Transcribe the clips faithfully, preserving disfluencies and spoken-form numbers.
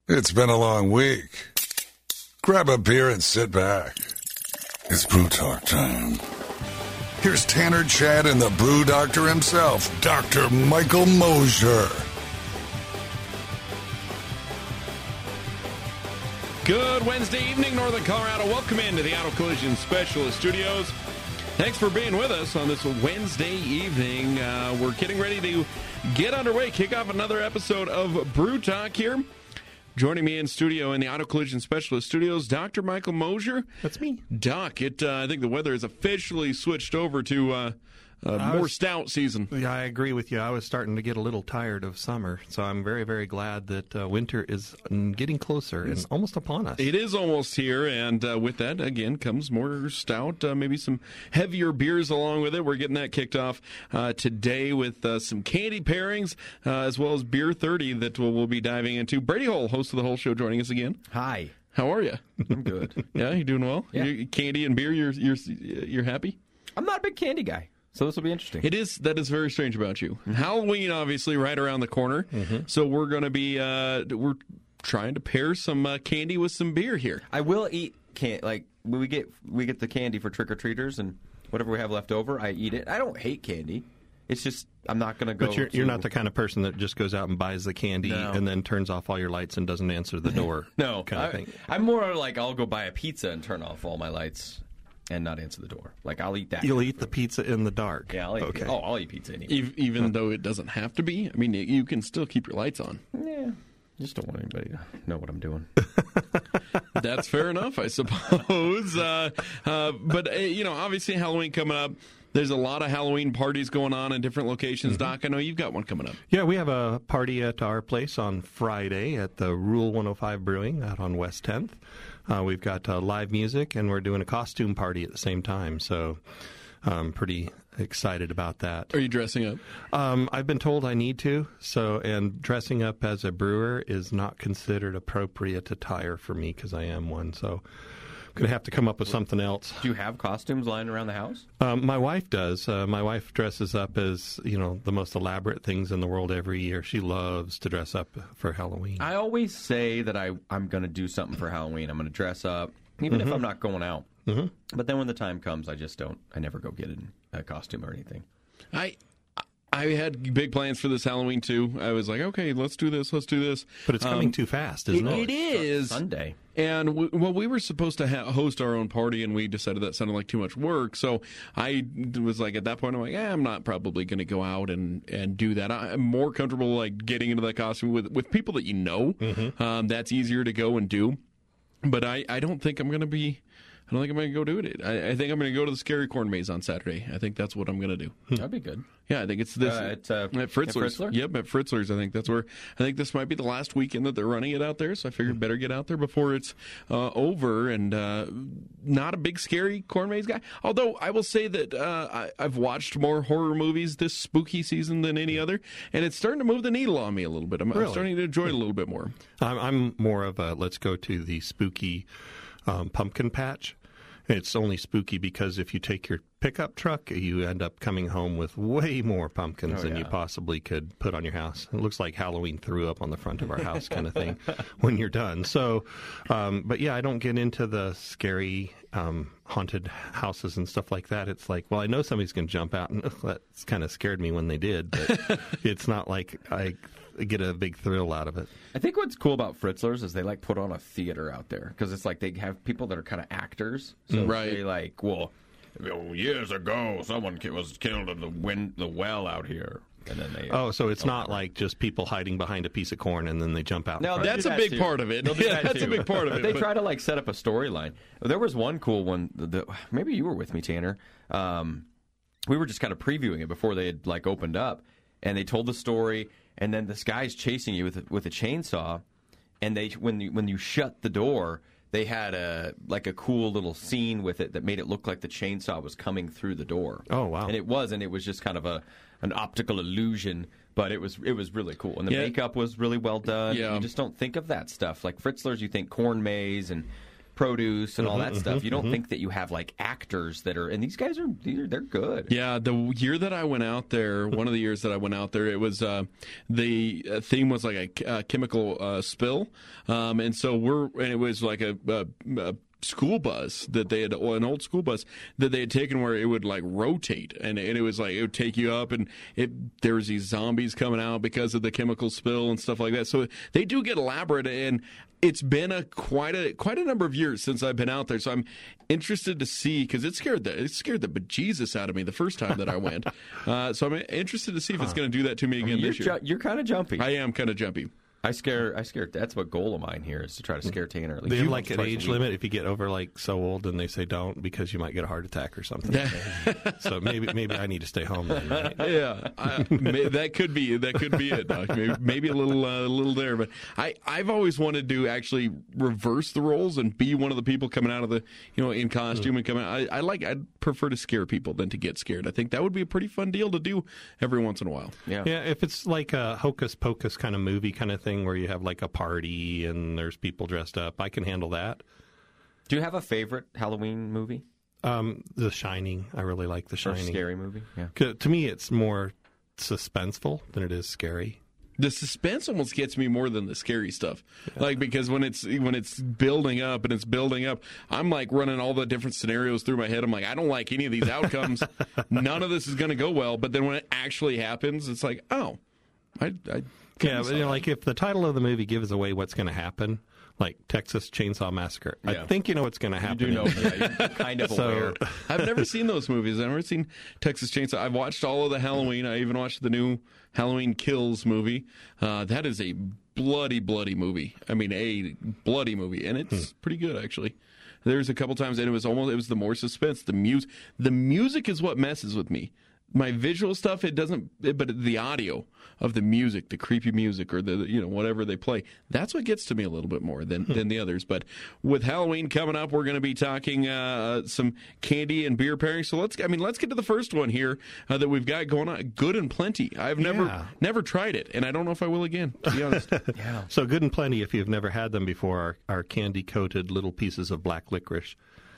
It's been a long week. Grab a beer and sit back. It's Brew Talk time. Here's Tanner Chad and the Brew Doctor himself, Doctor Michael Mosier. Good Wednesday evening, Northern Colorado. Welcome into the Auto Collision Specialist Studios. Thanks for being with us on this Wednesday evening. Uh, we're getting ready to get underway, kick off another episode of Brew Talk here. Joining me in studio in the Auto Collision Specialist Studios, Doctor Michael Mosier. That's me. Doc, it, uh, I think the weather has officially switched over to uh, uh, more was, stout season. Yeah, I agree with you. I was starting to get a little tired of summer, so I'm very, very glad that uh, winter is getting closer and almost upon us. It is almost here, and uh, with that, again, comes more stout, uh, maybe some heavier beers along with it. We're getting that kicked off uh, today with uh, some candy pairings, uh, as well as Beer thirty that we'll, we'll be diving into. Brady Hull, host of the whole show, joining us again. Hi. How are you? I'm good. Yeah, you doing well? Yeah. You, candy and beer, you're you're you're happy? I'm not a big candy guy, so this will be interesting. It is. That is very strange about you. Mm-hmm. Halloween, obviously, right around the corner. Mm-hmm. So we're going to be uh, we're trying to pair some uh, candy with some beer here. I will eat can like we get we get the candy for trick or treaters, and whatever we have left over, I eat it. I don't hate candy. It's just I'm not going to go. But you're, to... you're not the kind of person that just goes out and buys the candy no. and then turns off all your lights and doesn't answer the door. no, kind of I, thing. I'm more like I'll go buy a pizza and turn off all my lights and not answer the door. Like I'll eat that. You'll eat the pizza in the dark. Yeah, I'll eat okay. pizza. Oh, I'll eat pizza anyway. Even, even huh. though it doesn't have to be. I mean, you can still keep your lights on. Yeah. Just don't want anybody to know what I'm doing. That's fair enough, I suppose. Uh, uh, but, uh, you know, obviously Halloween coming up. There's a lot of Halloween parties going on in different locations. Mm-hmm. Doc, I know you've got one coming up. Yeah, we have a party at our place on Friday at the Rule one oh five Brewing out on West tenth. Uh, we've got uh, live music, and we're doing a costume party at the same time. So I'm pretty excited about that. Are you dressing up? Um, I've been told I need to. So, and dressing up as a brewer is not considered appropriate attire for me because I am one. So I'm going to have to come up with something else. Do you have costumes lying around the house? Um, my wife does. Uh, my wife dresses up as, you know, the most elaborate things in the world every year. She loves to dress up for Halloween. I always say that I, I'm going to do something for Halloween. I'm going to dress up, even mm-hmm. if I'm not going out. Mm-hmm. But then when the time comes, I just don't. I never go get a costume or anything. I I had big plans for this Halloween, too. I was like, okay, let's do this, let's do this. But it's coming um, too fast, isn't it? it? It is. Sunday. And, we, well, we were supposed to ha- host our own party, and we decided that sounded like too much work. So I was like, at that point, I'm like, eh, I'm not probably going to go out and, and do that. I'm more comfortable, like, getting into that costume with, with people that you know. Mm-hmm. Um, that's easier to go and do. But I, I don't think I'm going to be... I don't think I'm going to go do it. I, I think I'm going to go to the Scary Corn Maze on Saturday. I think that's what I'm going to do. That'd be good. Yeah, I think it's this. Uh, at, uh, at Fritzler's. At Fritzler? Yep, at Fritzler's. I think that's where. I think this might be the last weekend that they're running it out there. So I figured better get out there before it's uh, over. And uh, not a big Scary Corn Maze guy. Although I will say that uh, I, I've watched more horror movies this spooky season than any other, and it's starting to move the needle on me a little bit. I'm, really? I'm starting to enjoy it a little bit more. I'm, I'm more of a let's go to the spooky um, pumpkin patch. It's only spooky because if you take your pickup truck, you end up coming home with way more pumpkins oh, than yeah. you possibly could put on your house. It looks like Halloween threw up on the front of our house kind of thing when you're done. So, um, but yeah, I don't get into the scary um, haunted houses and stuff like that. It's like, well, I know somebody's going to jump out, and that's kind of scared me when they did, but it's not like I get a big thrill out of it. I think what's cool about Fritzler's is they like put on a theater out there because it's like they have people that are kind of actors. So right. they like, well, years ago someone was killed in the wind, the well out here. And then they, oh, so it's not like just people hiding behind a piece of corn and then they jump out. No, that's a that big too. part of it. Yeah, that's too. a big part of it. They but... try to like set up a storyline. There was one cool one. That, maybe you were with me, Tanner. Um, we were just kind of previewing it before they had like opened up, and they told the story. And then this guy's chasing you with a, with a chainsaw, and they when you when you shut the door, they had a like a cool little scene with it that made it look like the chainsaw was coming through the door. Oh wow! And it was, and it was just kind of a an optical illusion, but it was it was really cool, and the yeah. makeup was really well done. Yeah. You just don't think of that stuff like Fritzler's. You think corn maze and produce and all Mm-hmm, that stuff. mm-hmm, You don't mm-hmm. think that you have like actors that are, and these guys are they're, they're good. Yeah, the year that I went out there, one of the years that I went out there, it was uh, the theme was like a, a chemical uh, spill, um, and so we're and it was like a, a, a school bus that they had, an old school bus that they had taken where it would like rotate, and, and it was like it would take you up, and it there was these zombies coming out because of the chemical spill and stuff like that. So they do get elaborate, and it's been a quite a quite a number of years since I've been out there, so I'm interested to see, because it scared the it scared the bejesus out of me the first time that I went. uh, so I'm interested to see if it's going to do that to me again I mean, you're this year. ju- you're kind of jumpy. I am kind of jumpy. I scare, I scare. That's what goal of mine here is to try to scare Tanner. At least They have you like once, an twice a age week. limit if you get over like so old, and they say don't because you might get a heart attack or something. So maybe maybe I need to stay home then. Right? Yeah, I, may, that could be that could be it, Doc. Maybe, maybe a little uh, a little there, but I I've always wanted to actually reverse the roles and be one of the people coming out of the you know in costume mm. and coming out. I, I like I'd prefer to scare people than to get scared. I think that would be a pretty fun deal to do every once in a while. Yeah, yeah. If it's like a hocus pocus kind of movie kind of thing where you have like a party and there's people dressed up, I can handle that. Do you have a favorite Halloween movie? Um, The Shining. I really like The Or Shining. scary movie? Yeah. 'Cause to me, it's more suspenseful than it is scary. The suspense almost gets me more than the scary stuff. Yeah. Like, because when it's when it's building up and it's building up, I'm like running all the different scenarios through my head. I'm like, I don't like any of these outcomes. None of this is going to go well. But then when it actually happens, it's like, oh, I. I yeah, but, you know, like if the title of the movie gives away what's going to happen, like Texas Chainsaw Massacre, Yeah. I think you know what's going to happen. You do know, yeah, you're kind of So- aware. I've never seen those movies. I've never seen Texas Chainsaw. I've watched all of the Halloween. I even watched the new Halloween Kills movie. Uh, that is a bloody, bloody movie. I mean, a bloody movie, and it's pretty good actually. There's a couple times, and it was almost it was the more suspense. The music, the music is what messes with me. My visual stuff, it doesn't, but the audio of the music, the creepy music, or the you know whatever they play, that's what gets to me a little bit more than, than the others. But with Halloween coming up, we're going to be talking uh, some candy and beer pairing. So let's, I mean, let's get to the first one here uh, that we've got going on. Good and Plenty. I've never Yeah. never tried it, and I don't know if I will again. To be honest. Yeah. So Good and Plenty, if you've never had them before, are, are candy-coated little pieces of black licorice.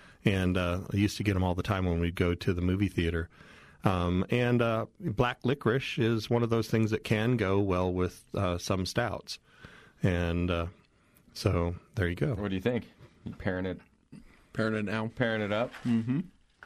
And uh, I used to get them all the time when we'd go to the movie theater. Um, and uh, black licorice is one of those things that can go well with uh, some stouts. And uh, so there you go. What do you think? You pairing it, Pairing it now. pairing it up? Mm-hmm.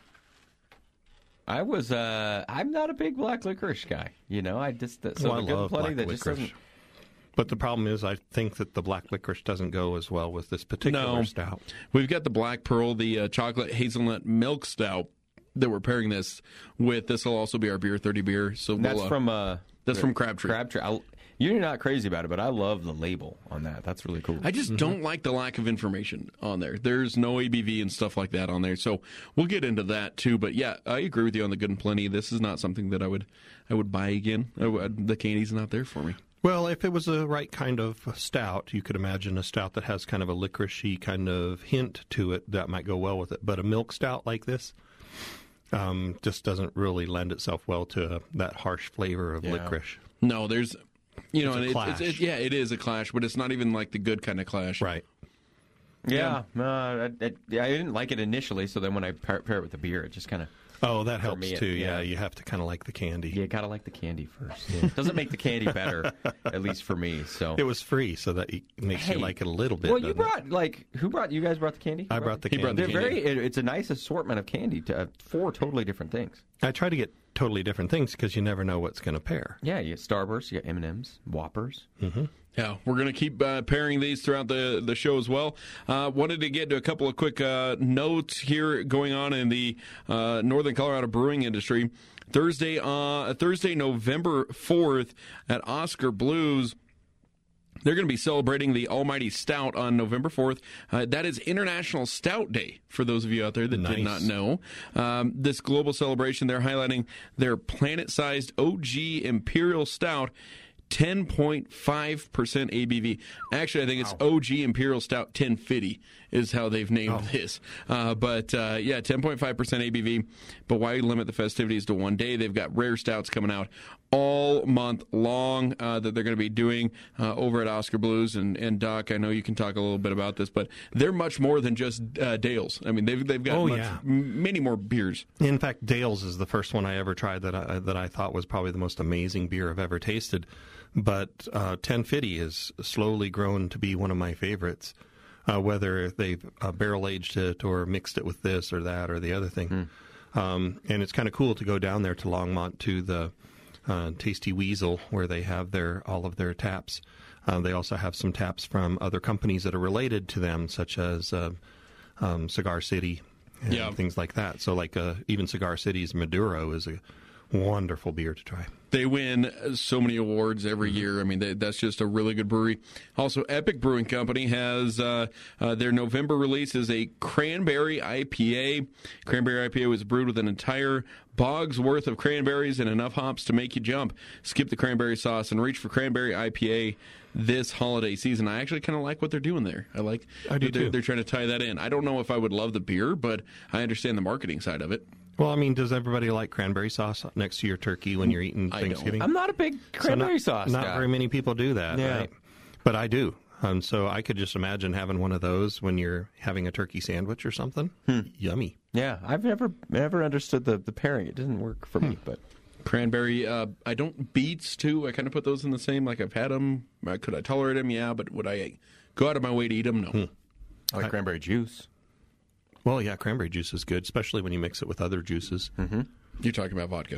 I was. Uh, I'm not a big black licorice guy. You know, I just so Well, I the Good and love Plenty black that just licorice. doesn't. But the problem is I think that the black licorice doesn't go as well with this particular No. stout. We've got the Black Pearl, the uh, chocolate hazelnut milk stout that we're pairing this with. This will also be our beer thirty beer. So That's we'll, uh, from. Uh, that's from Crabtree. Crabtree. I, you're not crazy about it, but I love the label on that. That's really cool. I just don't like the lack of information on there. There's no A B V and stuff like that on there. So we'll get into that too. But yeah, I agree with you on the Good and Plenty. This is not something that I would I would buy again. I would, the candy's not there for me. Well, if it was the right kind of stout, you could imagine a stout that has kind of a licoricey kind of hint to it that might go well with it. But a milk stout like this um, just doesn't really lend itself well to uh, that harsh flavor of Yeah. licorice. No, there's, you know, It's a and it, clash. it's, it, yeah, it is a clash, but it's not even like the good kind of clash. Right. yeah, no, I, I, yeah, I didn't like it initially. So then when I pair, pair it with the beer, it just kind of. Oh, that helps me, it- too. Yeah, yeah. you have to kind of like the candy. You gotta like the candy first. Doesn't make the candy better, at least for me. So It was free, so that it makes Hey, you like it a little bit. well, you doesn't it? brought like who brought you guys brought the candy? I brought the He candy. brought the They're candy. very. It, it's a nice assortment of candy. To, uh, four totally different things. I try to get totally different things because you never know what's going to pair. Yeah, you got Starburst, you got M and M's, Whoppers. Yeah, we're going to keep uh, pairing these throughout the, the show as well. Uh, wanted to get to a couple of quick uh, notes here going on in the uh, Northern Colorado brewing industry. Thursday, uh, Thursday, November fourth at Oscar Blues. They're going to be celebrating the Almighty Stout on November fourth. Uh, that is International Stout Day, for those of you out there that did Nice. not know. Um, this global celebration, they're highlighting their planet-sized O G Imperial Stout, ten point five percent A B V. Actually, I think it's O G Imperial Stout ten fifty is how they've named oh. this. Uh, but, uh, yeah, ten point five percent A B V. But why limit the festivities to one day? They've got rare stouts coming out all month long uh, that they're going to be doing uh, over at Oscar Blues. And, and, Doc, I know you can talk a little bit about this, but they're much more than just uh, Dale's. I mean, they've, they've got oh, much, yeah. m- many more beers. In fact, Dale's is the first one I ever tried that I, that I thought was probably the most amazing beer I've ever tasted. But uh, ten fifty has slowly grown to be one of my favorites, uh, whether they've uh, barrel-aged it or mixed it with this or that or the other thing. Mm. Um, and it's kind of cool to go down there to Longmont to the uh, Tasty Weasel where they have their all of their taps. Uh, they also have some taps from other companies that are related to them, such as uh, um, Cigar City and yeah. things like that. So like uh, even Cigar City's Maduro is a wonderful beer to try. They win so many awards every mm-hmm. year. I mean, they, that's just a really good brewery. Also, Epic Brewing Company has uh, uh, their November release is a cranberry I P A. Cranberry I P A was brewed with an entire bog's worth of cranberries and enough hops to make you jump. Skip the cranberry sauce and reach for cranberry I P A this holiday season. I actually kind of like what they're doing there. I like I do they're, too. they're trying to tie that in. I don't know if I would love the beer, but I understand the marketing side of it. Well, I mean, does everybody like cranberry sauce next to your turkey when you're eating I Thanksgiving? Don't. I'm not a big cranberry so not, sauce Not guy. very many people do that, yeah. right? But I do. And so I could just imagine having one of those when you're having a turkey sandwich or something. Hmm. Yummy. Yeah, I've never never understood the, the pairing. It didn't work for hmm. me, but... Cranberry, uh, I don't, beets too. I kind of put those in the same, like I've had them. Could I tolerate them? Yeah, but would I go out of my way to eat them? No. Hmm. I like I, cranberry juice. Well, yeah, cranberry juice is good, especially when you mix it with other juices. Mm-hmm. You're talking about vodka.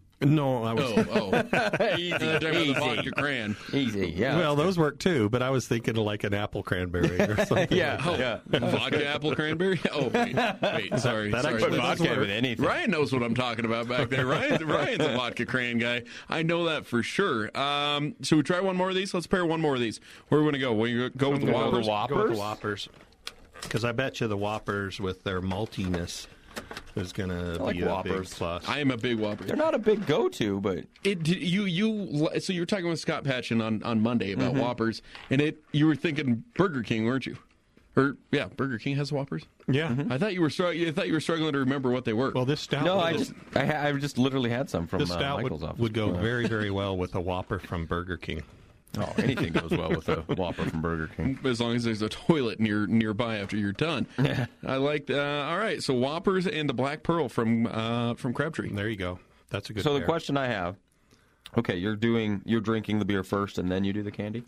No, I was... Oh, oh. Easy, easy. Vodka cran. Easy, yeah. Well, those work too, but I was thinking of like an apple cranberry or something. yeah, like oh, yeah. Vodka apple cranberry? Oh, wait, wait sorry. That, that sorry. Put vodka with anything. Ryan knows what I'm talking about back there. Ryan, Ryan's a vodka cran guy. I know that for sure. Um, should we try one more of these? Let's pair one more of these. Where are we going to go? We go with the Whoppers? Whoppers? Go with the Whoppers. Because I bet you the Whoppers with their maltiness is going to like be a Whoppers. big plus. I am a big Whopper. They're not a big go-to, but it you you so you were talking with Scott Patchen on, on Monday about mm-hmm. Whoppers, and it you were thinking Burger King, weren't you? Or yeah, Burger King has Whoppers. Yeah, mm-hmm. I thought you were str- I thought you were struggling to remember what they were. Well, this stout. No, I just I, ha- I just literally had some from this stout uh, Michael's would, office. would go very very well with a Whopper from Burger King. Oh, anything goes well with a Whopper from Burger King. As long as there's a toilet near nearby after you're done. I like. Uh, all right, so Whoppers and the Black Pearl from uh, from Crabtree. There you go. That's a good. So pair. the question I have, okay, you're doing you're drinking the beer first and then you do the candy.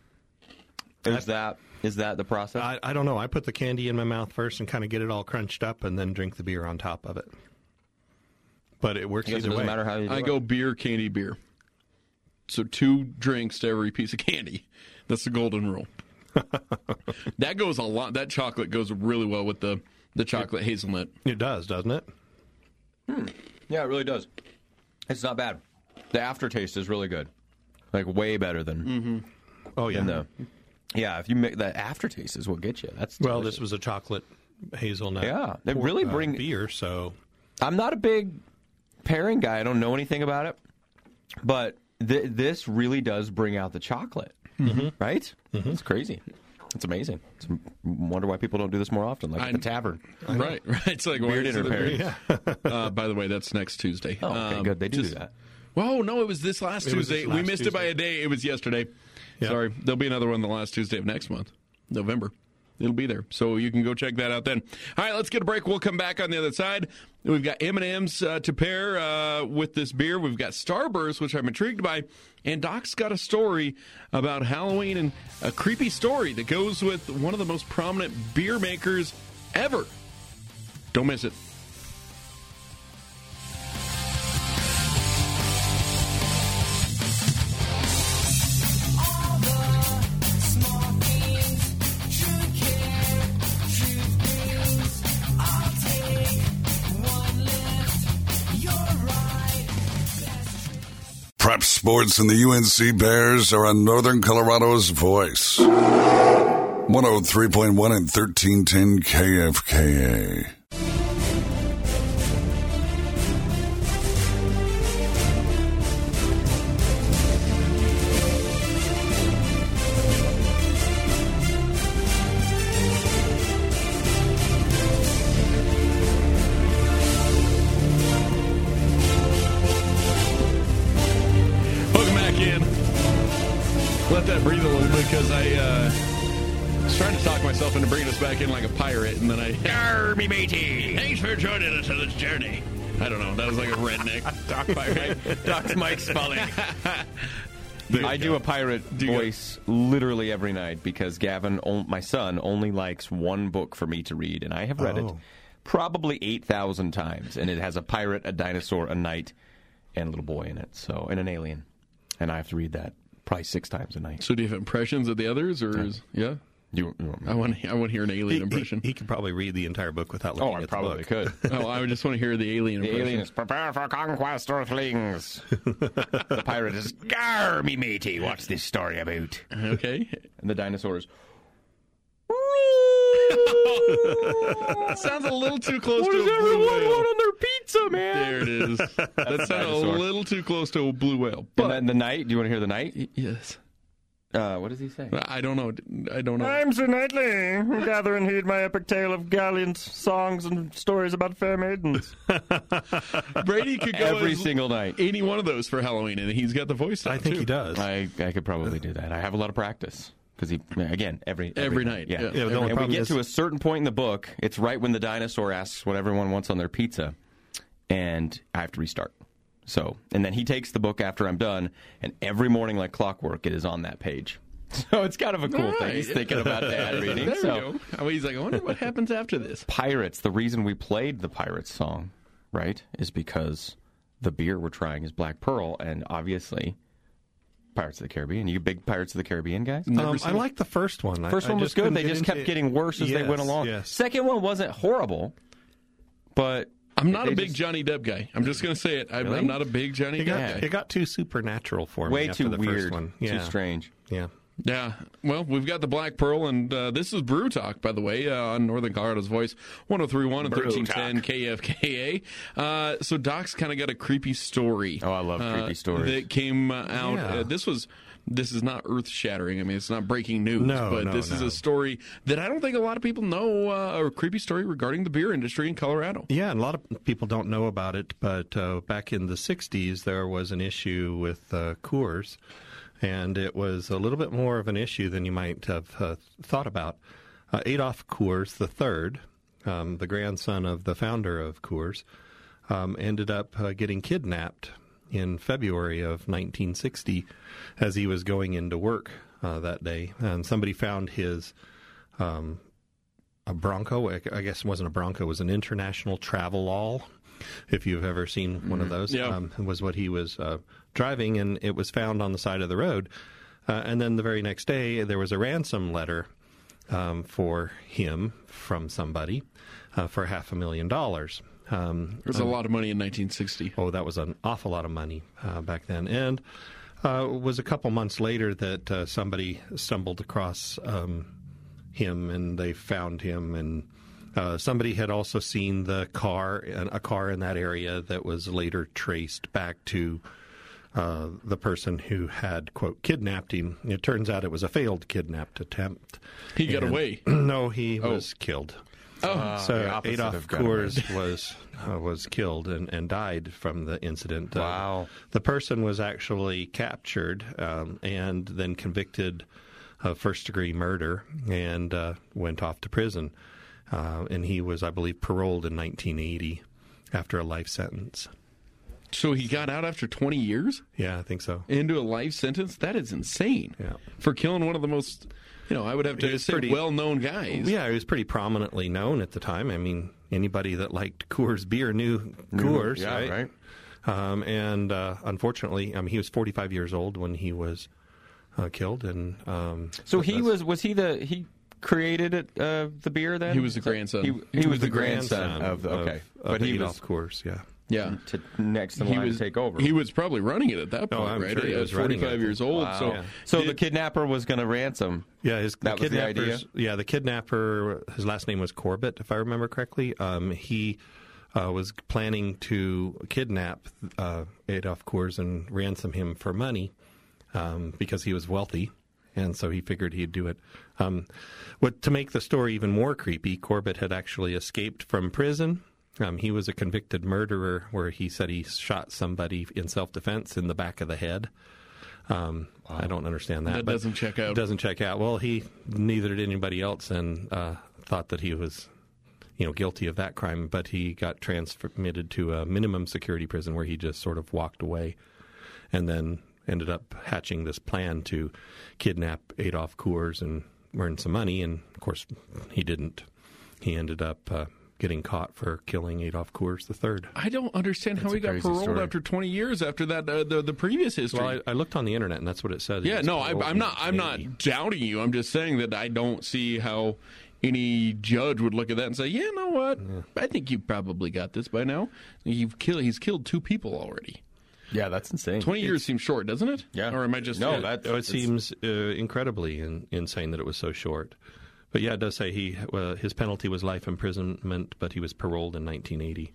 Is that is that the process? I, I don't know. I put the candy in my mouth first and kind of get it all crunched up, and then drink the beer on top of it. But it works I guess either it doesn't way. matter how you do I it. go beer, candy, beer. So two drinks to every piece of candy. That's the golden rule. That goes a lot. That chocolate goes really well with the, the chocolate hazelnut. It does, doesn't it? Hmm. Yeah, it really does. It's not bad. The aftertaste is really good. Like way better than. Mm-hmm. Oh yeah. Than the, yeah, if you make the aftertaste is what gets you. That's well, delicious. this was a chocolate hazelnut. Yeah, they really bring uh, beer. So I'm not a big pairing guy. I don't know anything about it, but th- this really does bring out the chocolate. Mm-hmm. Right? Mm-hmm. It's crazy. It's amazing. It's, I wonder why people don't do this more often, like I, at the tavern. Right, right. It's like Weird dinner pairing. yeah. uh, by the way, that's next Tuesday. Oh, okay, um, good. They do just, do that. Well, no, it was this last It was Tuesday. this last we missed Tuesday. it by a day. It was yesterday. Yeah. Sorry. There'll be another one the last Tuesday of next month, November. It'll be there. So you can go check that out then. All right, let's get a break. We'll come back on the other side. We've got M and M's uh, to pair uh, with this beer. We've got Starburst, which I'm intrigued by. And Doc's got a story about Halloween and a creepy story that goes with one of the most prominent beer makers ever. Don't miss it. Prep Sports and the U N C Bears are on Northern Colorado's voice. one oh three point one and thirteen ten K F K A. trying to talk myself into bringing us back in like a pirate, and then I... Army matey! Thanks for joining us on this journey. I don't know. That was like a redneck Doc pirate. Doc's Mike Spelling. There I you do go. a pirate Do you voice literally every night because Gavin, o- my son, only likes one book for me to read, and I have read it Oh. probably eight thousand times, and it has a pirate, a dinosaur, a knight, and a little boy in it, so and an alien, and I have to read that probably six times a night. So do you have impressions of the others, or is... Yeah? You, you want me- I want, I want to hear an alien He, he, impression. he could probably read the entire book without looking oh, I at probably the book. could. Oh, I would just want to hear the alien The impression. alien is prepare for conquest, Earthlings. The pirate is gar me matey. What's this story about? Okay. And the dinosaur is. That sounds a little too close What to a does blue everyone whale. want on their pizza, man? There it is. That sounded a dinosaur. little too close to a blue whale. But And then the knight. Do you want to hear the knight? yes, Uh, what does he say? I don't know. I don't know. I'm Sir Knightley. Gather and heed my epic tale of gallant songs and stories about fair maidens. Brady could go Every as single night. any one of those for Halloween, and he's got the voice. I down, think too. he does. I, I could probably do that. I have a lot of practice. Because he, again, every Every night, yeah. Yeah, the only and we problem get is- to a certain point in the book. It's right when the dinosaur asks what everyone wants on their pizza, and I have to restart. So, and then he takes the book after I'm done, and every morning, like clockwork, it is on that page. So it's kind of a cool All thing. right. He's thinking about dad reading. There so. we go. I mean, he's like, I wonder what happens after this. Pirates, the reason we played the Pirates song, right, is because the beer we're trying is Black Pearl, and obviously Pirates of the Caribbean. You big Pirates of the Caribbean guys? Um, I like the first one. First I, one I was just good. couldn't They get just into kept it. getting worse as they Yes, went along. Yes. Second one wasn't horrible, but I'm not they a big just- Johnny Depp guy. I'm just going to say it. I'm, Really? I'm not a big Johnny It Depp got, guy. it got too supernatural for me way after too the weird, first one. too Yeah. strange. Yeah. Yeah. Well, we've got the Black Pearl, and uh, this is Brew Talk, by the way, uh, on Northern Colorado's Voice, one oh three point one and Brew thirteen ten K F K A. Uh, so Doc's kind of got a creepy story. Oh, I love uh, creepy stories. That came uh, out. Yeah. Uh, this was. This is not earth-shattering. I mean, it's not breaking news, No, but no, this is no. a story that I don't think a lot of people know, uh, a creepy story regarding the beer industry in Colorado. Yeah, and a lot of people don't know about it, but uh, back in the sixties, there was an issue with uh, Coors, and it was a little bit more of an issue than you might have uh, thought about. Uh, Adolf Coors the third, um, the grandson of the founder of Coors, um, ended up uh, getting kidnapped in February of nineteen sixty as he was going into work uh, that day. And somebody found his um, a Bronco. I I guess it wasn't a Bronco. It was an International Travelall, if you've ever seen one of those. Yeah. Um, was what he was uh, driving, and it was found on the side of the road. Uh, and then the very next day, there was a ransom letter um, for him from somebody uh, for half a million dollars. Um, There's a lot of money in nineteen sixty. Oh, that was an awful lot of money uh, back then. And uh, it was a couple months later that uh, somebody stumbled across um, him, and they found him. And uh, somebody had also seen the car, a car in that area that was later traced back to uh, the person who had, quote, kidnapped him. It turns out it was a failed kidnapped attempt. He got And- away. No, he Oh. was killed. Oh, So the opposite Adolf of got away. Coors was uh, was killed and, and died from the incident. Uh, Wow. the person was actually captured um, and then convicted of first degree murder and uh, went off to prison. Uh, and he was, I believe, paroled in nineteen eighty after a life sentence. so he got out after twenty years Yeah, I think so. into a life sentence? That is insane. Yeah. For killing one of the most, you know, I would have to He was say pretty- well-known guys. Yeah, he was pretty prominently known at the time. I mean, anybody that liked Coors beer knew Coors, yeah, right? right. Um, and uh, unfortunately, I mean, he was forty-five years old when he was uh, killed. And um, So he that's- was was he the he created it uh, the beer then? He was the grandson. He, he was the grandson of the okay, of but he Adolf was Coors. Yeah. Yeah. to next in He line was to take over. He was probably running it at that point, Oh, I'm right? sure he At was running forty-five it. years old. Wow. So, Yeah. So did- the kidnapper was going to ransom. Yeah, his That was the kidnappers. idea? Yeah, the kidnapper. His last name was Corbett, if I remember correctly. Um, he uh, was planning to kidnap uh, Adolf Coors and ransom him for money um, because he was wealthy, and so he figured he'd do it. Um, what to make the story even more creepy, Corbett had actually escaped from prison. Um, he was a convicted murderer, where he said he shot somebody in self-defense in the back of the head. Um, wow. I don't understand that. That but doesn't check out. It doesn't check out. Well, he neither did anybody else, and uh, thought that he was, you know, guilty of that crime. But he got transmitted to a minimum security prison where he just sort of walked away, and then ended up hatching this plan to kidnap Adolf Coors and earn some money. And of course, he didn't. He ended up Uh, getting caught for killing Adolf Coors the third. I don't understand That's how he a got crazy paroled story. after twenty years after that uh, the the previous history. Well, I, I looked on the internet, and that's what it says. He yeah, was no, I, paroled I'm not. in I'm eighty. not doubting you. I'm just saying that I don't see how any judge would look at that and say, "Yeah, you know what? Yeah. I think you probably got this by now. You've killed. He's killed two people already. Yeah, that's insane. Twenty years seems short, doesn't it? Yeah. Or am I just no? uh, That Oh, it seems uh, incredibly in, insane that it was so short. But yeah, it does say he uh, his penalty was life imprisonment, but he was paroled in nineteen eighty.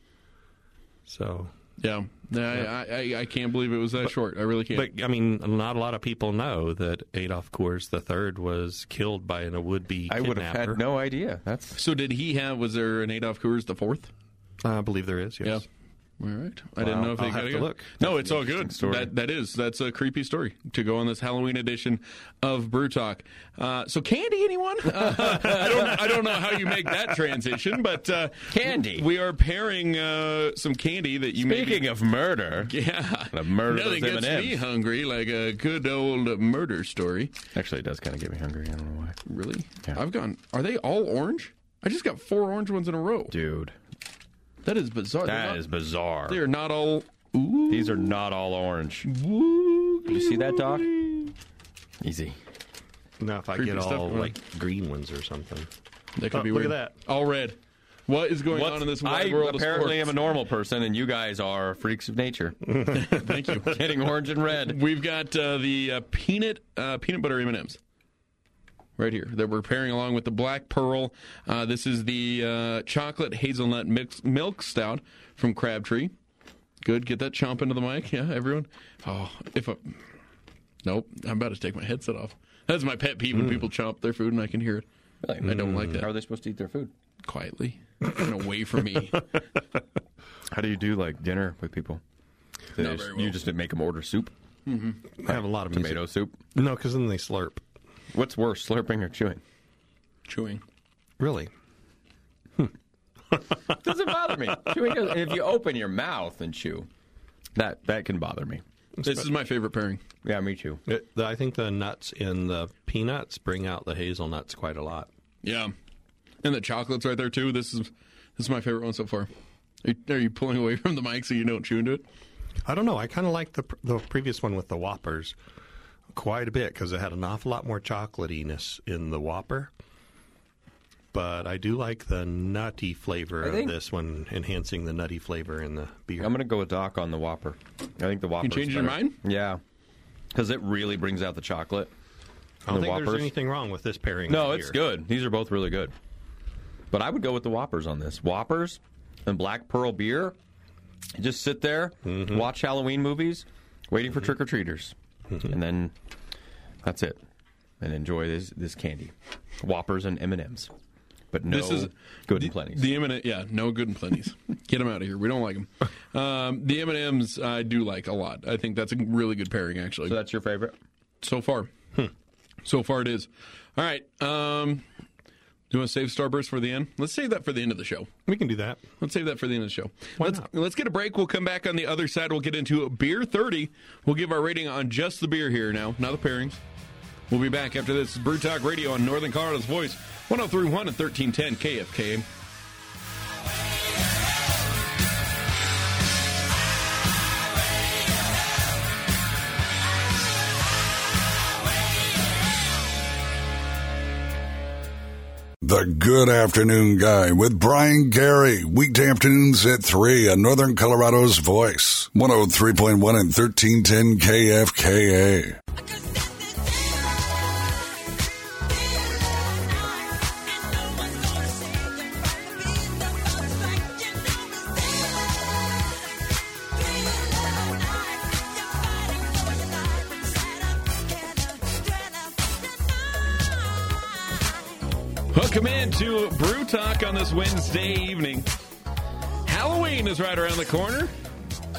So yeah. Yeah. I, I I can't believe it was that But- short. I really can't. But, I mean, not a lot of people know that Adolf Coors the third was killed by a would-be I kidnapper. would have had no idea. That's so did he have? Was there an Adolf Coors the fourth? I believe there is, yes. Yeah. All right. I didn't Wow. know if they I'll got have it. to look. No, it's all Interesting good. story. That that is that's a creepy story to go on this Halloween edition of Brew Talk. Uh, so candy, anyone? Uh, I don't I don't know how you make that transition, but uh, Candy. We are pairing uh, some candy that you Speaking maybe, of murder. yeah, of murder, nothing those gets M and me M's. hungry like a good old murder story. Actually, it does kind of get me hungry. I don't know why. Really? Yeah. I've gone. Are they all orange? I just got four orange ones in a row. Dude, That is bizarre. They're that not- is bizarre. They are not all. Ooh. These are not all orange. Woo. Did you see that, Doc? Easy. Now, if I Creepy get stuff, all, huh? like, green ones or something. That could Oh, be look weird. at that. All red. What is going What's- on in this wide I world apparently of am a normal person, and you guys are freaks of nature. sports? Thank you. Getting orange and red. We've got uh, the uh, peanut uh, peanut butter M and M's right here that we're pairing along with the Black Pearl. Uh, this is the uh, chocolate hazelnut mix, milk stout from Crabtree. Good. Get that chomp into the mic. Yeah, everyone. Oh, if I... Nope. I'm about to take my headset off. That's my pet peeve when people chomp their food and I can hear it. Really? I don't like that. How are they supposed to eat their food? Quietly. And away from me. How do you do, like, dinner with people? They Not just- very well. You just make them order soup? I have a lot of music. Tomato soup? No, because then they slurp. What's worse, slurping or chewing? Chewing. Really? Doesn't bother me. Chewing does, if you open your mouth and chew, that that can bother me. This is my favorite pairing. Yeah, me too. It, I think the nuts in the peanuts bring out the hazelnuts quite a lot. Yeah. And the chocolate's right there, too. This is this is my favorite one so far. Are you, are you pulling away from the mic so you don't chew into it? I don't know. I kind of like the the previous one with the Whoppers quite a bit because it had an awful lot more chocolatiness in the Whopper. But I do like the nutty flavor I of think- this one, enhancing the nutty flavor in the beer. I'm going to go with Doc on the Whopper. I think the Whopper. changed your mind? Yeah, because it really brings out the chocolate. I don't the think there's Whoppers. anything wrong with this pairing. No, of it's beer. good. These are both really good. But I would go with the Whoppers on this. Whoppers and Black Pearl beer. You just sit there, Mm-hmm. watch Halloween movies, waiting for trick or treaters, Mm-hmm. and then that's it. And enjoy this this candy, Whoppers and M and M's. But no This is good the, and plenty. The M and yeah, no good and plenties. Get them out of here. We don't like them. Um, the M and M's I do like a lot. I think that's a really good pairing, actually. So that's your favorite? So far. So far it is. All right. Um, do you want to save Starburst for the end? Let's save that for the end of the show. We can do that. Let's save that for the end of the show. Why let's not? let's get a break. We'll come back on the other side. We'll get into Beer thirty. We'll give our rating on just the beer here now, not the pairings. We'll be back after this. Brew Talk Radio on Northern Colorado's Voice, one oh three point one and thirteen ten K F K A. The Good Afternoon Guy with Brian Gary. Weekday afternoons at three on Northern Colorado's Voice. one oh three point one and thirteen ten K F K A. Welcome in to Brew Talk on this Wednesday evening. Halloween is right around the corner.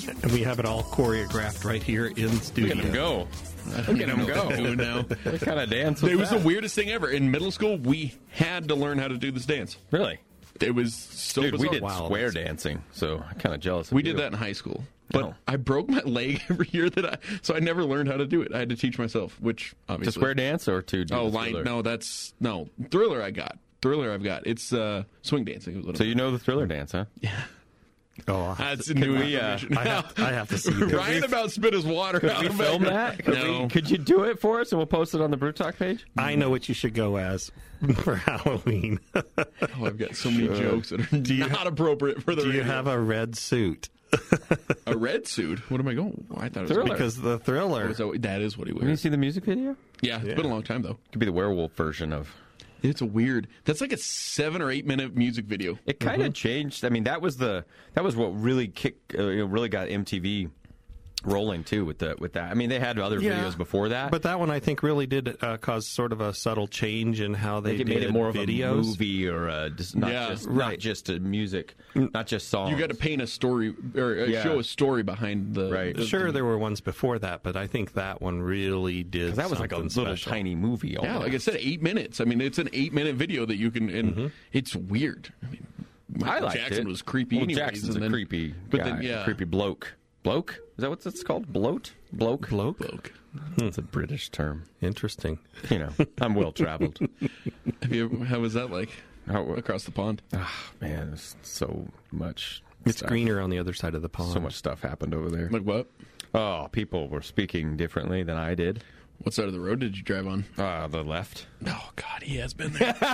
And we have it all choreographed right here in studio. Look at him go. Look at him go now. What kind of dance was It was that? the weirdest thing ever. In middle school, we had to learn how to do this dance. Really? It was so Dude, bizarre. we did Wow, square that's- dancing, so I'm kind of jealous of We you. did that in high school, but Oh. I broke my leg every year that I, so I never learned how to do it. I had to teach myself, which obviously To square dance or to do Oh, the line? Thriller? No, that's no Thriller. I got Thriller. I've got it's uh, swing dancing. is what So I'm- you know the Thriller dance, huh? Oh, that's Can new we, uh, information. I have, I have to see this. Ryan about spit his water Could out we of film it. that? Could, No. we, could you do it for us and we'll post it on the Brew Talk page? I know what you should go as for Halloween. Oh, I've got so many jokes that are you not appropriate for the Do you radio. have a red suit? a red suit? What am I going? I thought it was Thriller. Because the Thriller. Oh, so that is what he Have you wears. seen the music video? Yeah, it's Yeah. been a long time though. Could be the werewolf version of. It's a weird. That's like a seven or eight minute music video. It kind of changed. I mean, that was the that was what really kicked, uh, you know, really got M T V rolling too with the with that. I mean, they had other Yeah, videos before that, But that one, I think, really did uh, cause sort of a subtle change in how I they think it did made it more videos. of a movie or a, just not Yeah, just not right. just a music, not just songs. You got to paint a story or uh, Yeah. show a story behind the. Right. the- Sure, there were ones before that, but I think that one really did. 'Cause that was like a something little special. tiny movie. Yeah, almost. like I said, eight minutes. I mean, it's an eight minute video that you can, and Mm-hmm. it's weird. I mean, Michael I liked Jackson it. was creepy. Well, anyways, Jackson's and a then- creepy but guy, then yeah, creepy bloke. Bloke? Is that what it's called? Bloat? Bloke? Bloke? bloke. It's a British term. Interesting. You know, I'm well traveled. Have you? Ever, how was that like Oh, across the pond? man, there's so much. It's stuff. greener on the other side of the pond. So much stuff happened over there. Like what? Oh, people were speaking differently than I did. What side of the road did you drive on? Uh, the left. Oh God, he has been there.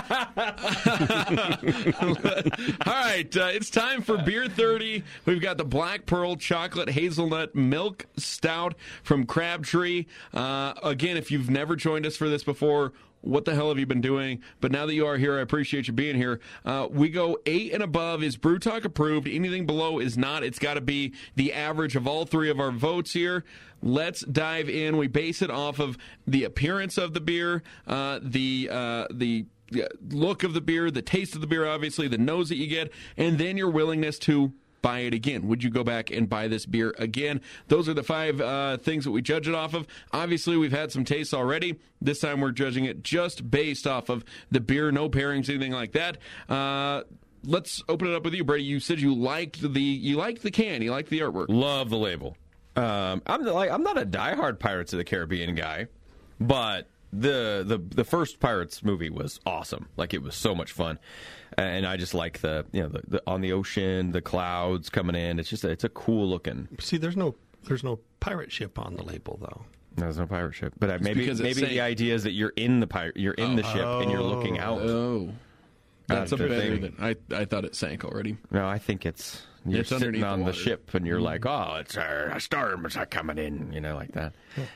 All right, uh, it's time for Beer thirty. We've got the Black Pearl Chocolate Hazelnut Milk Stout from Crabtree. Uh, again, if you've never joined us for this before, what the hell have you been doing? But now that you are here, I appreciate you being here. Uh, we go eight and above is Brew Talk approved. Anything below is not. It's got to be the average of all three of our votes here. Let's dive in. We base it off of the appearance of the beer, uh, the uh, the look of the beer, the taste of the beer, obviously, the nose that you get, and then your willingness to buy it again. Would you go back and buy this beer again? Those are the five uh, things that we judge it off of. Obviously, we've had some tastes already. This time we're judging it just based off of the beer, no pairings, anything like that. Uh, let's open it up with you, Brady. You said you liked the you liked the can, you liked the artwork. Love the label. Um, I'm the- like I'm not a diehard Pirates of the Caribbean guy, but the the the first Pirates movie was awesome. Like it was so much fun, and I just like the you know the, the on the ocean, the clouds coming in. It's just a, it's a cool looking. See, there's no there's no pirate ship on the label though. No, there's no pirate ship, but uh, maybe because it maybe sank. the idea is that you're in the pirate, you're in the ship, and you're looking out. Oh, that's That's the better thing. than I. I thought it sank already. No, I think it's you're It's sitting underneath on the the, water. ship, and you're like, oh, it's a, a storm, it's coming in, you know, like that.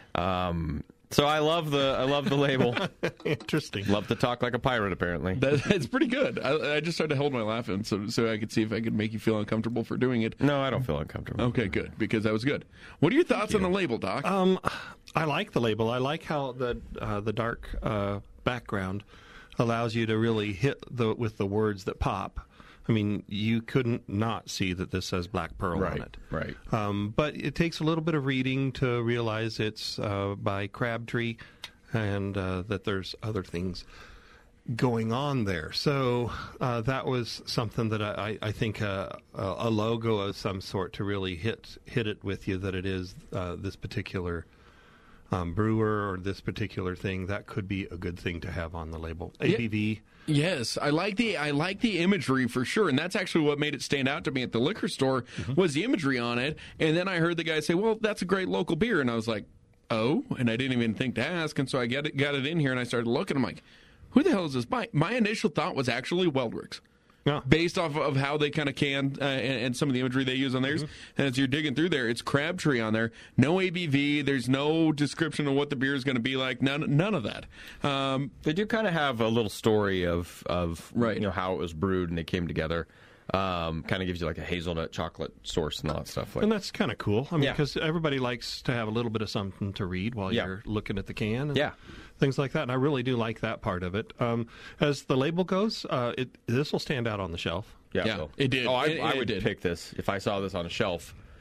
Um, so I love the I love the label. Interesting. Love to talk like a pirate, apparently. That, it's pretty good. I, I just tried to hold my laugh in so so I could see if I could make you feel uncomfortable for doing it. No, I don't feel uncomfortable. Okay, good, because that was good. What are your thoughts on the label, Doc? Um, I like the label. I like how the uh, the dark uh, background allows you to really hit the with the words that pop. I mean, you couldn't not see that this says Black Pearl Right, on it. right. Um, but it takes a little bit of reading to realize it's uh, by Crabtree and uh, that there's other things going on there. So uh, that was something that I, I think uh, a logo of some sort to really hit hit it with you that it is uh, this particular um, brewer or this particular thing. That could be a good thing to have on the label. A B V. Yes, I like the I like the imagery for sure, and that's actually what made it stand out to me at the liquor store was the imagery on it. And then I heard the guy say, "Well, that's a great local beer," and I was like, "Oh," and I didn't even think to ask. And so I got it got it in here, and I started looking. I'm like, "Who the hell is this by?" My initial thought was actually Weldricks. Yeah. Based off of how they kind of can uh, and, and some of the imagery they use on theirs. And as you're digging through there, it's Crabtree on there. No A B V. There's no description of what the beer is going to be like. None, none of that. Um, They do kind of have a little story of of Right. you know how it was brewed and they came together. Um, kind of gives you like a hazelnut chocolate source and all that stuff. Like, And that's kind of cool. I mean, Yeah. because everybody likes to have a little bit of something to read while Yeah. you're looking at the can. And Yeah. things like that. And I really do like that part of it. Um, as the label goes, uh, it this will stand out on the shelf. yeah, Yeah, well. it did. Oh, I, It- I it would did. pick this if I saw this on a shelf.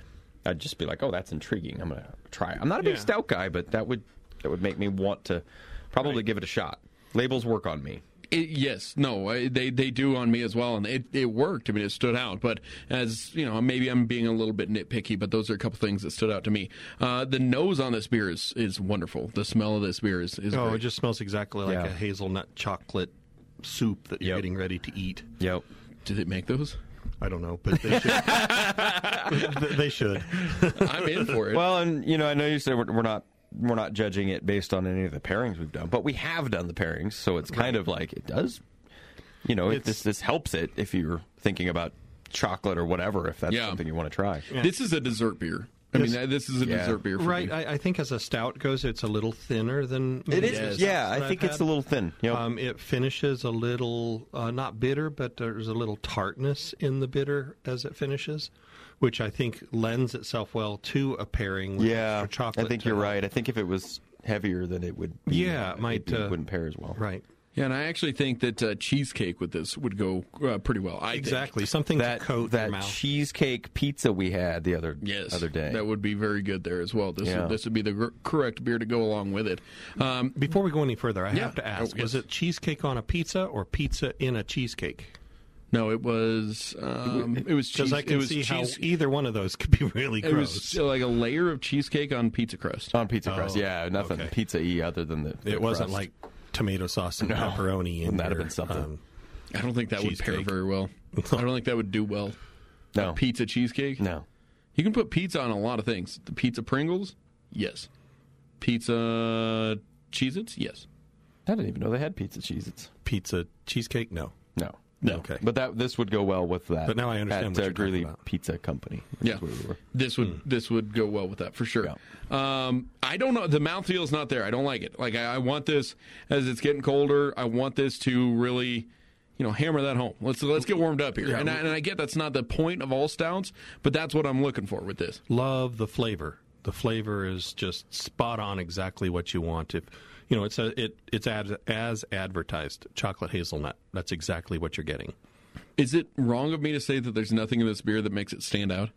I'd just be like, oh, that's intriguing. I'm gonna try it. I'm not a big Yeah. stout guy, but that would that would make me want to probably Right. give it a shot. Labels work on me. It, yes, no, I, they they do on me as well, and it, it worked. I mean, it stood out. But as you know, maybe I'm being a little bit nitpicky, but those are a couple things that stood out to me. Uh, the nose on this beer is, is wonderful. The smell of this beer is, is Oh, great. it just smells exactly like Yeah. a hazelnut chocolate soup that you're Yep. getting ready to eat. Yep. Did it make those? I don't know, but they should. they should. I'm in for it. Well, and you know, I know you said we're, we're not we're not judging it based on any of the pairings we've done, but we have done the pairings, so it's kind of like it does. You know, if It's- this this helps it if you're thinking about chocolate or whatever, if that's Yeah. something you want to try. This is a dessert beer. I This- mean, that- this is a Yeah. dessert beer for Right. me. I, I think as a stout goes, it's a little thinner than It most is, of the yeah. stouts that I think I've it's had. a little thin. Yep. Um, it finishes a little, uh, not bitter, but there's a little tartness in the bitter as it finishes, which I think lends itself well to a pairing with yeah, extra chocolate. I think to you're help. right. I think if it was heavier, then it would. Be, Yeah, it might, it uh, wouldn't pair as well. Right. Yeah, and I actually think that uh, cheesecake with this would go uh, pretty well. I think. Exactly. Something That to coat that your mouth. cheesecake pizza we had the other Yes, other day. that would be very good there as well. This Yeah. would, this would be the gr- correct beer to go along with it. Um, Before we go any further, I Yeah. have to ask: Oh, was yes. it cheesecake on a pizza or pizza in a cheesecake? no, it was um, it was Because cheese, I it can was see how cheese, either one of those could be really it gross. was like a layer of cheesecake on pizza crust. on pizza crust. Oh, Yeah, nothing okay. pizza-y other than the. the it wasn't crust. like tomato sauce and No. pepperoni. In Wouldn't that have your, been something? um, I don't think that would pair Cheesecake. very well. I don't think that would do well. no Pizza cheesecake. no. You can put pizza on a lot of things. The pizza Pringles, yes. Pizza Cheez-Its, yes. I didn't even know they had pizza Cheez-Its. pizza cheesecake? No. No. No. Okay. But that this would go well with that. But now I understand at, what uh, you're talking Greeley about. Pizza Company. which Yeah, is where we were. this would this would go well with that for sure. Um, I don't know. The mouthfeel is not there. I don't like it. Like I, I want this as it's getting colder. I want this to really, you know, hammer that home. Let's let's get warmed up here. Yeah. And, I, and I get that's not the point of all stouts, but that's what I'm looking for with this. Love the flavor. The flavor is just spot on, exactly what you want. If you know, it's a, it it's ad, as advertised. Chocolate hazelnut. That's exactly what you're getting. Is it wrong of me to say that there's nothing in this beer that makes it stand out?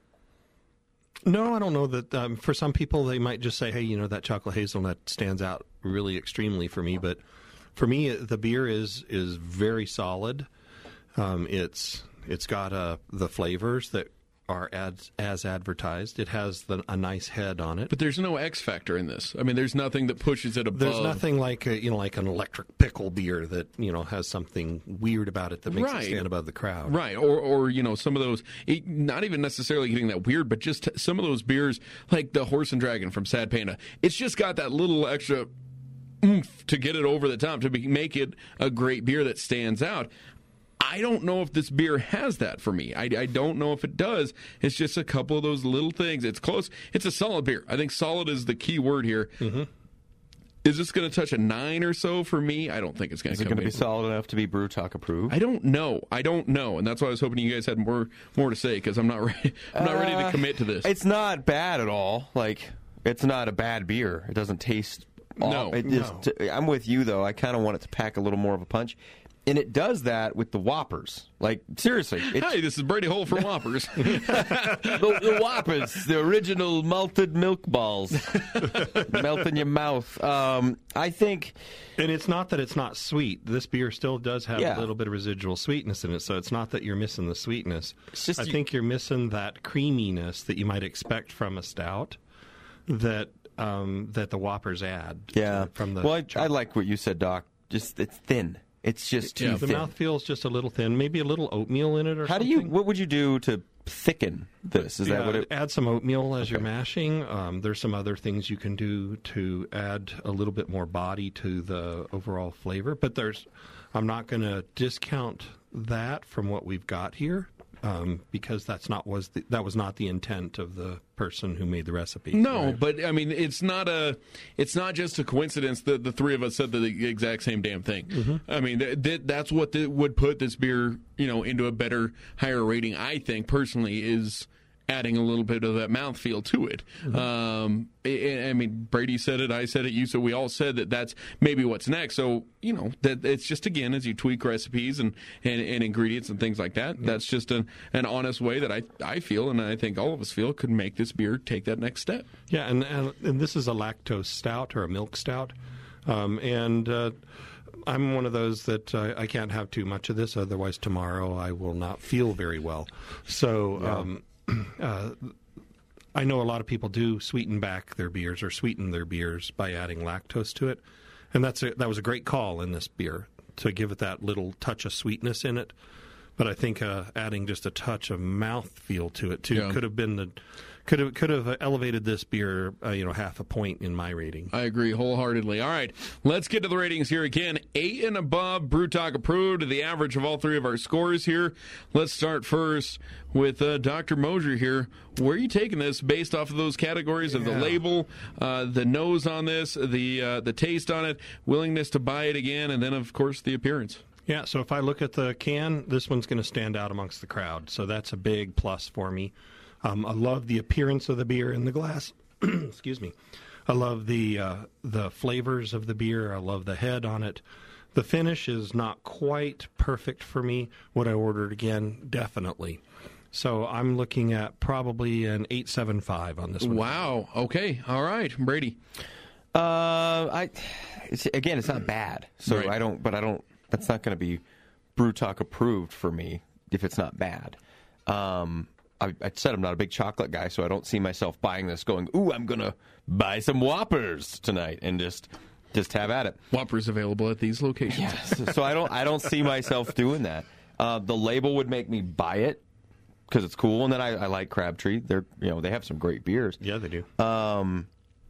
No, I don't know that. Um, for some people, they might just say, "Hey, you know, that chocolate hazelnut stands out really extremely for me." But for me, the beer is is very solid. Um, it's it's got uh, the flavors that are as as advertised. It has the, a nice head on it. But there's no X factor in this. I mean, there's nothing that pushes it above. There's nothing like a, you know, like an electric pickle beer that you know has something weird about it that makes Right. it stand above the crowd. Right, or or you know some of those, it, not even necessarily getting that weird, but just some of those beers like the Horse and Dragon from Sad Panda. It's just got that little extra oomph to get it over the top to be, make it a great beer that stands out. I don't know if this beer has that for me. I, I don't know if it does. It's just a couple of those little things. It's close. It's a solid beer. I think solid is the key word here. Mm-hmm. Is this going to touch a nine or so for me? I don't think it's going Is to it come going to be in. solid enough to be Brew Talk approved? I don't know. I don't know, and that's why I was hoping you guys had more more to say because I'm not ready. I'm not ready to Uh, commit to this. It's not bad at all. Like, it's not a bad beer. It doesn't taste. No, off. It just, I'm with you though. I kind of want it to pack a little more of a punch, and it does that with the Whoppers. Like seriously, it's, Hi, this is Brady Hole from Whoppers. the, the Whoppers, the original malted milk balls, melt in your mouth. Um, I think. And it's not that it's not sweet. This beer still does have Yeah. a little bit of residual sweetness in it, so it's not that you're missing the sweetness. It's just I you- think you're missing that creaminess that you might expect from a stout that um, that the Whoppers add. Yeah. to- from the well, I, I chocolate. like what you said, Doc. Just it's thin. It's just too Yeah, the thin. mouth feels just a little thin. Maybe a little oatmeal in it, or How do something. you? What would you do to thicken this? Is that Yeah, what it? add some oatmeal as you're mashing. Um, there's some other things you can do to add a little bit more body to the overall flavor. But there's, I'm not going to discount that from what we've got here um, because that's not was the, that was not the intent of the person who made the recipe. No, Right? but I mean, it's not a, it's not just a coincidence that the three of us said the exact same damn thing. Mm-hmm. I mean, th- th- that's what th- would put this beer, you know, into a better, higher rating. I think personally is adding a little bit of that mouthfeel to it. Mm-hmm. Um, I, I mean, Brady said it, I said it, you said, we all said that that's maybe what's next. So, you know, that it's just, again, as you tweak recipes and, and, and ingredients and things like that, mm-hmm. that's just an, an honest way that I, I feel, and I think all of us feel, could make this beer take that next step. Yeah, and, and, and this is a lactose stout or a milk stout. Um, and uh, I'm one of those that uh, I can't have too much of this, otherwise tomorrow I will not feel very well. So... Yeah. Um, Uh, I know a lot of people do sweeten back their beers or sweeten their beers by adding lactose to it, and that's a, that was a great call in this beer to give it that little touch of sweetness in it. But I think uh, adding just a touch of mouthfeel to it too yeah. could have been the could have could have elevated this beer, uh, you know, half a point in my rating. I agree wholeheartedly. All right, let's get to the ratings here again. Eight and above, Brew Talk approved. The average of all three of our scores here. Let's start first with uh, Doctor Mosier here. Where are you taking this based off of those categories of yeah. the label, uh, the nose on this, the uh, the taste on it, willingness to buy it again, and then of course the appearance? Yeah, so if I look at the can, this one's going to stand out amongst the crowd. So that's a big plus for me. Um, I love the appearance of the beer in the glass. Excuse me. I love the uh, the flavors of the beer. I love the head on it. The finish is not quite perfect for me. Would I order it again? Definitely. So I'm looking at probably an eight seven five on this one. Wow. Okay. All right. Brady. Uh, I it's, again, it's not bad. So right. I don't. But I don't. That's not going to be Brew Talk approved for me if it's not bad. Um, I, I said I'm not a big chocolate guy, so I don't see myself buying this going, ooh, I'm going to buy some Whoppers tonight and just just have at it. Whoppers available at these locations. Yes. So I don't I don't see myself doing that. Uh, the label would make me buy it because it's cool, and then I, I like Crabtree. They're you know they have some great beers. Yeah, they do. Um,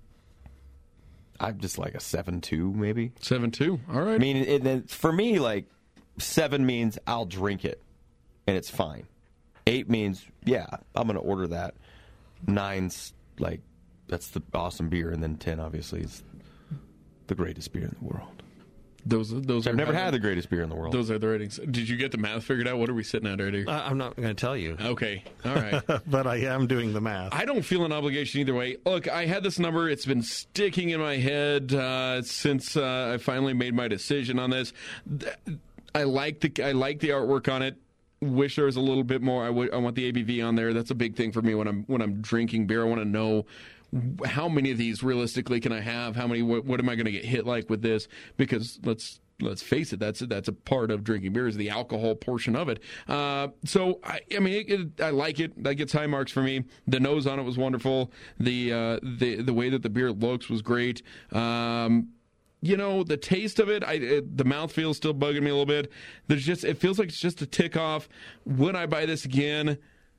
I'm just like a seven two maybe. seven two. All right. I mean, it, it, for me, like seven means I'll drink it, and it's fine. Eight means, yeah, I'm going to order that. Nine's like, that's the awesome beer. And then ten, obviously, is the greatest beer in the world. Those, those I've are never had the greatest beer in the world. Those are the ratings. Did you get the math figured out? What are we sitting at right here? Uh, I'm not going to tell you. Okay. All right. But I am doing the math. I don't feel an obligation either way. Look, I had this number. It's been sticking in my head uh, since uh, I finally made my decision on this. I like the I like the artwork on it. Wish there was a little bit more. I, w- I want the A B V on there. That's a big thing for me when I'm when I'm drinking beer. I want to know how many of these realistically can I have? How many? What, what am I going to get hit like with this? Because let's let's face it, that's that's a part of drinking beer is the alcohol portion of it. Uh, so I, I mean, it, it, I like it. That gets high marks for me. The nose on it was wonderful. The uh, the the way that the beer looks was great. Um, You know, the taste of it, I, it, the mouthfeel is still bugging me a little bit. There's just, it feels like it's just a tick off. Would I buy this again?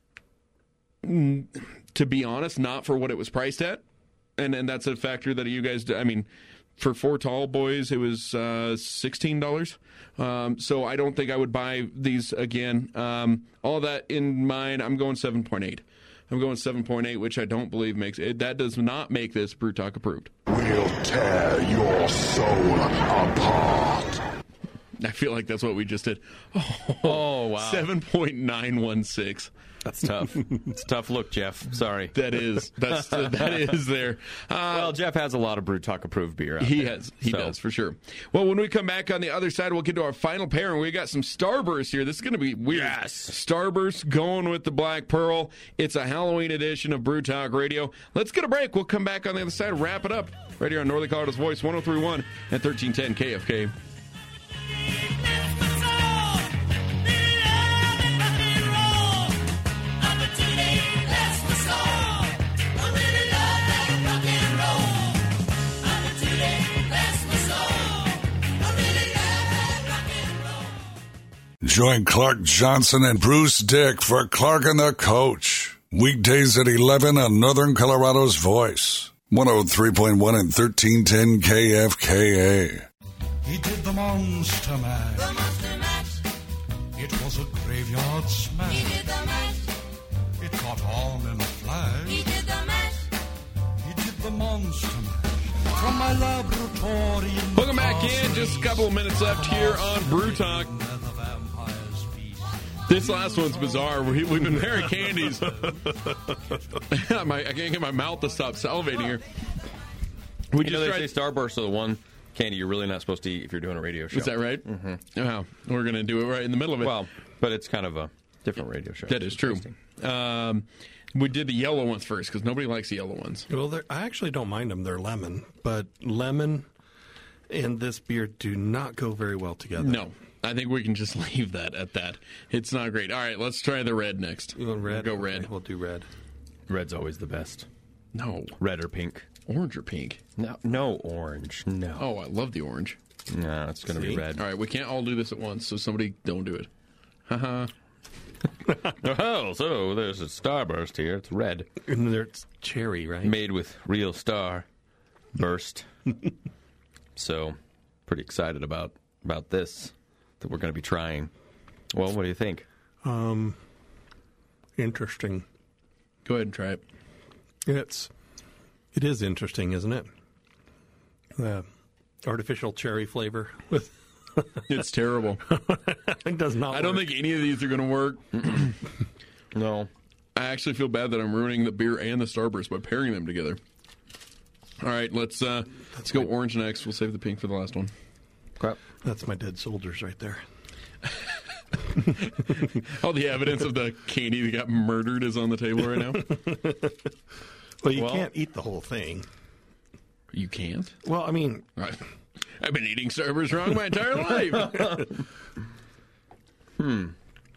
Mm, to be honest, not for what it was priced at. And and that's a factor that you guys, I mean, for four tall boys, it was uh, sixteen dollars. Um, so I don't think I would buy these again. Um, all that in mind, I'm going seven point eight. I'm going seven point eight, which I don't believe makes it. That does not make this Brew Talk approved. We'll tear your soul apart. I feel like that's what we just did. Oh, oh wow. seven point nine one six. That's tough. It's a tough look, Jeff. Sorry. That is. That's uh, that is there. Uh, well, Jeff has a lot of Brew Talk approved beer out He there, has. He so. does, for sure. Well, when we come back on the other side, we'll get to our final pair, and we got some Starburst here. This is going to be weird. Yes. Starburst going with the Black Pearl. It's a Halloween edition of Brew Talk Radio. Let's get a break. We'll come back on the other side and wrap it up right here on Northern Colorado's Voice, one oh three point one and thirteen ten K F K. Join Clark Johnson and Bruce Dick for Clark and the Coach. Weekdays at eleven on Northern Colorado's Voice. one oh three point one and thirteen ten K F K A. He did the Monster Mash. The Monster Mash. It was a graveyard smash. He did the mash. It caught on in a flash. He did the mash. He did the Monster Mash. From my laboratory in Welcome back in. Just a couple of minutes left here on Brew Talk. This last one's bizarre. We, we've been pairing candies. my, I can't get my mouth to stop salivating here. We You just know, they tried. say Starburst are the one candy you're really not supposed to eat if you're doing a radio show. Is that right? Mm-hmm. Oh, we're going to do it right in the middle of it. Well, but it's kind of a different radio show. That is true. Um, we did the yellow ones first because nobody likes the yellow ones. Well, they're- I actually don't mind them. They're lemon, but lemon and this beer do not go very well together. No, I think we can just leave that at that. It's not great. All right, let's try the red next. You want red? We'll go red. Okay, we'll do red. Red's always the best. No, Red or pink? orange or pink? No, no orange. No. Oh, I love the orange. No, it's going to be See? red. All right, we can't all do this at once, so somebody don't do it. Haha. Oh, so there's a Starburst here. It's red. And there's cherry, right? Made with real star burst. So, pretty excited about, about this that we're going to be trying. Well, what do you think? Um, interesting. Go ahead and try it. It's it is interesting, isn't it? The artificial cherry flavor with It's terrible. it does not. I don't work. think any of these are going to work. No. I actually feel bad that I'm ruining the beer and the Starburst by pairing them together. All right, let's uh, let's go orange next. We'll save the pink for the last one. Crap. That's my dead soldiers right there. All the evidence of the candy that got murdered is on the table right now. Well, you Well- can't eat the whole thing. You can't? Well, I mean, I- I've been eating Starburst wrong my entire life. hmm.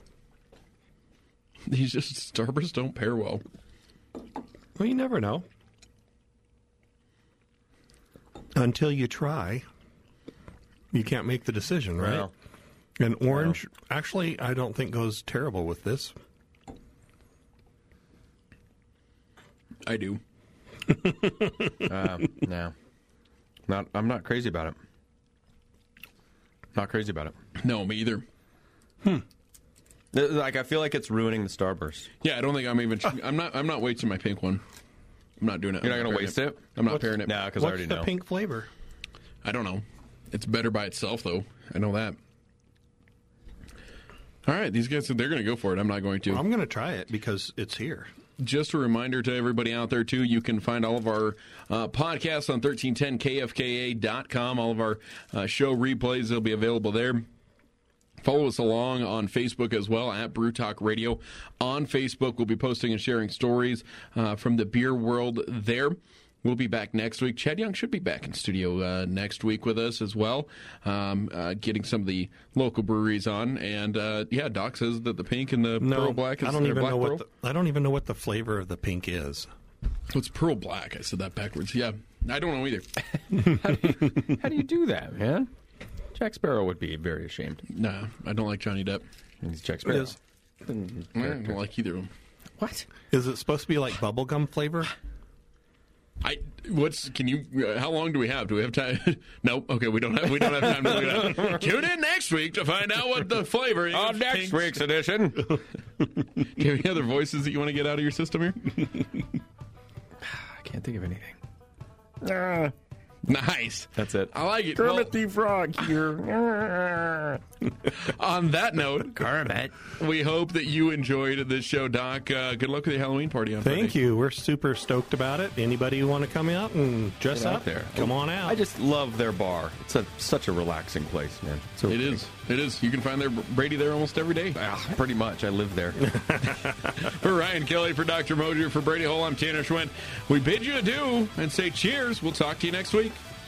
These just Starburst don't pair well. well, you never know until you try. You can't make the decision, right? Well, And orange, actually, I don't think goes terrible with this. I do. uh, no. Not, I'm not crazy about it. Not crazy about it. No, me either. Like, I feel like it's ruining the Starburst. Yeah, I don't think I'm even. I'm not. I'm not wasting my pink one. I'm not doing it. You're I'm not going to pairing waste it? I'm not What's- pairing it. No, because I What's already the know. pink flavor? I don't know. It's better by itself, though. I know that. All right, these guys, they're going to go for it. I'm not going to. I'm going to try it because it's here. Just a reminder to everybody out there, too, you can find all of our uh, podcasts on thirteen ten K F K A dot com. All of our uh, show replays, they'll be available there. Follow us along on Facebook as well, at Brew Talk Radio. On Facebook, we'll be posting and sharing stories uh, from the beer world there. We'll be back next week. Chad Young should be back in studio uh, next week with us as well, um, uh, getting some of the local breweries on. And, uh, yeah, Doc says that the pink and the No, pearl black is I don't or even black know pearl. what the, I don't even know what the flavor of the pink is. It's pearl black. I said that backwards. Yeah, I don't know either. How do you do that, man? Jack Sparrow would be very ashamed. Nah, I don't like Johnny Depp. He's Jack It Sparrow. is. I don't like either of them. What? Is it supposed to be like bubblegum flavor? I what's can you? Uh, how long do we have? Do we have time? Nope. Okay, we don't have. We don't have time to look it up. Tune in next week to find out what the flavor is. On next week's edition. Do you have any other voices that you want to get out of your system here? I can't think of anything. Nice. That's it. I like it. Kermit Well, the Frog here. on that note, Kermit. we hope that you enjoyed this show, Doc. Uh, good luck with your Halloween party on Thank Friday. you. We're super stoked about it. Anybody who want to come out and dress Get out up there. come on out. I just love their bar. It's a, such a relaxing place, man. So It is. It is. You can find their Brady there almost every day. Ah, pretty much. I live there. For Ryan Kelly, for Doctor Mosier, for Brady Hole, I'm Tanner Schwent. We bid you adieu and say cheers. We'll talk to you next week.